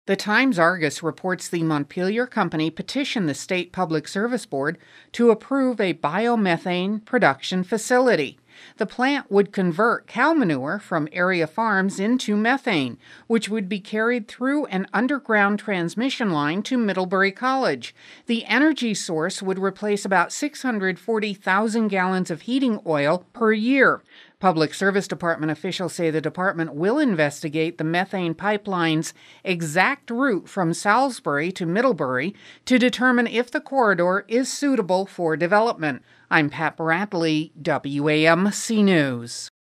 The Times-Argus reports the Montpelier Company petitioned the State Public Service Board to approve a biomethane production facility. The plant would convert cow manure from area farms into methane, which would be carried through an underground transmission line to Middlebury College. The energy source would replace about 640,000 gallons of heating oil per year. Public Service Department officials say the department will investigate the methane pipeline's exact route from Salisbury to Middlebury to determine if the corridor is suitable for development. I'm Pat Bradley, WAMC News.